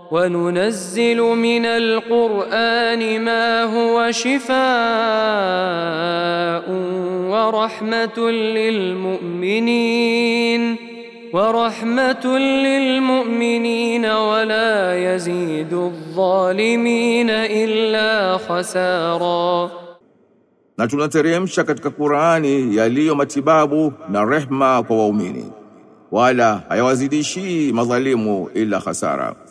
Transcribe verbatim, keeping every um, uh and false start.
وننزل من القرآن ما هو شفاء ورحمة للمؤمنين ورحمة للمؤمنين ولا يزيد الظالمين إلا خسارا. Na tunateremsha katika Qur'ani yaliyo matibabu na rehma kwa waumini, wala hayawazidishi madhalimu ila khasara.